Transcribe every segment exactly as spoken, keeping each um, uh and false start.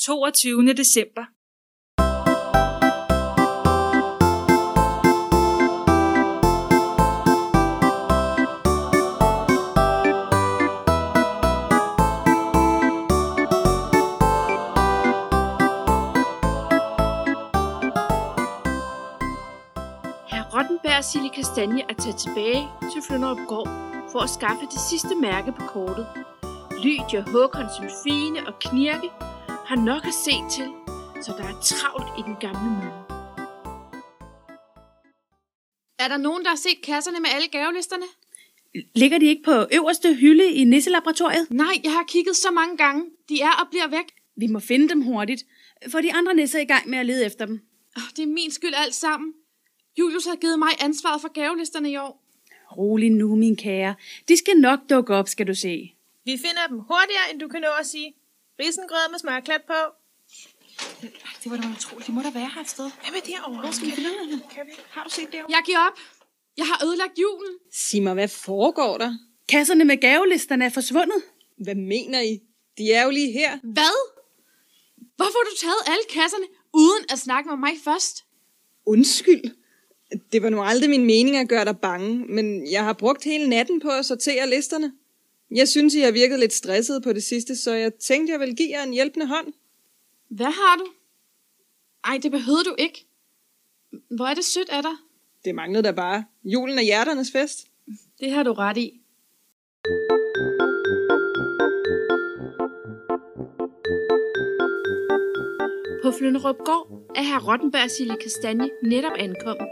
toogtyvende december. Rottenberg og Silje Kastanje er taget tilbage til Flynderupgård for at skaffe det sidste mærke på kortet. Lydia, Håkonsen, Fine og Knirke har nok at se til, så der er travlt i den gamle mølle. Er der nogen, der har set kasserne med alle gavelisterne? Ligger de ikke på øverste hylde i nisselaboratoriet? Nej, jeg har kigget så mange gange. De er og bliver væk. Vi må finde dem hurtigt, for de andre nisser er i gang med at lede efter dem. Oh, det er min skyld alt sammen. Julius har givet mig ansvaret for gavelisterne i år. Rolig nu, min kære. De skal nok dukke op, skal du se. Vi finder dem hurtigere, end du kan nå at sige. Risengrød med smørklat på. Det var da utroligt. De må da være her et sted. Hvem er derovre? Hvor skal vi finde dem? Kan vi? Har du set det? Jeg giver op. Jeg har ødelagt julen. Sig mig, hvad foregår der? Kasserne med gavelisterne er forsvundet. Hvad mener I? De er jo lige her. Hvad? Hvorfor har du taget alle kasserne, uden at snakke med mig først? Undskyld. Det var nu aldrig min mening at gøre dig bange, men jeg har brugt hele natten på at sortere listerne. Jeg synes, I har virket lidt stresset på det sidste, så jeg tænkte, jeg ville give jer en hjælpende hånd. Hvad har du? Ej, det behøvede du ikke. Hvor er det sødt af dig. Det manglede da bare. Julen er hjerternes fest. Det har du ret i. På Flynderupgård er hr. Rottenberg og Silje Kastanje netop ankommet.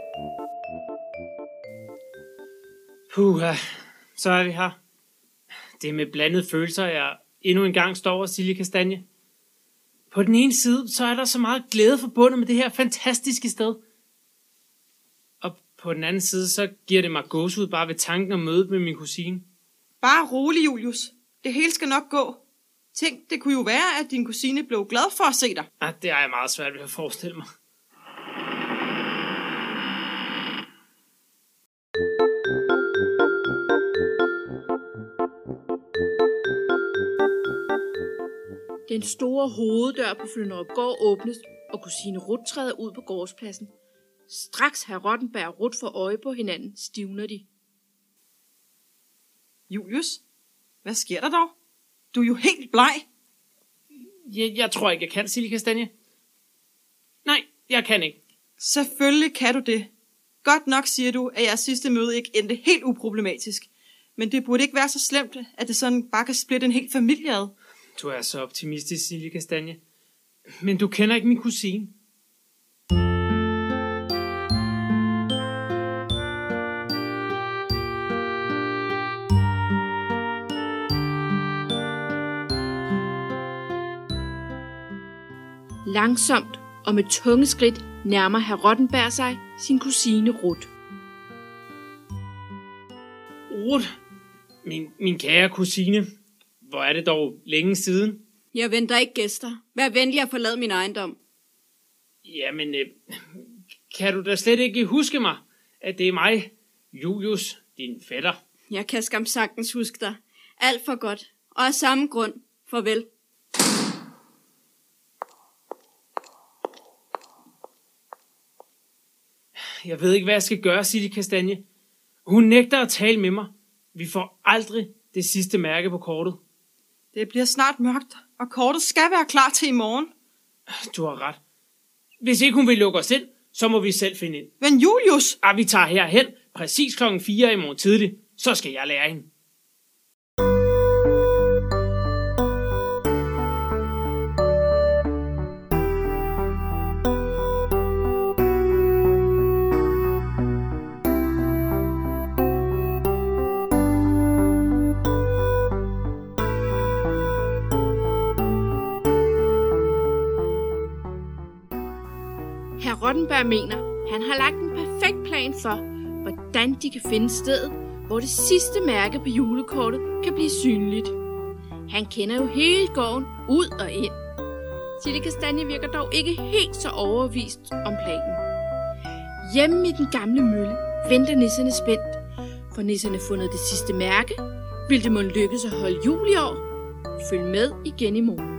Puha, så er vi her. Det er med blandede følelser, jeg endnu en gang står over Silje Kastanje. På den ene side, så er der så meget glæde forbundet med det her fantastiske sted. Og på den anden side, så giver det mig gåsehud bare ved tanken om mødet med min kusine. Bare rolig, Julius. Det hele skal nok gå. Tænk, det kunne jo være, at din kusine blev glad for at se dig. Ah, det er jeg meget svært ved at forestille mig. Den store hoveddør på Flynderupgård åbnes, og kusine Ruth træder ud på gårdspladsen. Straks hr. Rottenberg og Ruth får øje på hinanden, stivner de. Julius, hvad sker der dog? Du er jo helt bleg. Jeg, jeg tror ikke, jeg kan, Silje Kastanje. Nej, jeg kan ikke. Selvfølgelig kan du det. Godt nok siger du, at jeres sidste møde ikke endte helt uproblematisk. Men det burde ikke være så slemt, at det sådan bare kan splitte en hel familie ad. Du er så optimistisk, Silje Kastanje. Men du kender ikke min kusine. Langsomt og med tunge skridt nærmer hr. Rottenberg sig sin kusine Ruth. Ruth, min, min kære kusine, hvor er det dog længe siden? Jeg venter ikke gæster. Vær venlig at forlade min ejendom. Jamen, øh, kan du da slet ikke huske mig, at det er mig, Julius, din fætter? Jeg kan skam sagtens huske dig. Alt for godt. Og af samme grund. Farvel. Jeg ved ikke, hvad jeg skal gøre, Silje Kastanje. Hun nægter at tale med mig. Vi får aldrig det sidste mærke på kortet. Det bliver snart mørkt, og kortet skal være klar til i morgen. Du har ret. Hvis ikke hun vil lukke os ind, så må vi selv finde ind. Men Julius! Ah, vi tager herhen præcis klokken fire i morgen tidlig. Så skal jeg lære hende. Hr. Rottenberg mener, han har lagt en perfekt plan for, hvordan de kan finde stedet, hvor det sidste mærke på julekortet kan blive synligt. Han kender jo hele gården ud og ind. Silje Kastanje virker dog ikke helt så overbevist om planen. Hjemme i den gamle mølle venter nisserne spændt. For nisserne fundet det sidste mærke. Vil det måtte lykkes at holde jul i år? Følg med igen i morgen.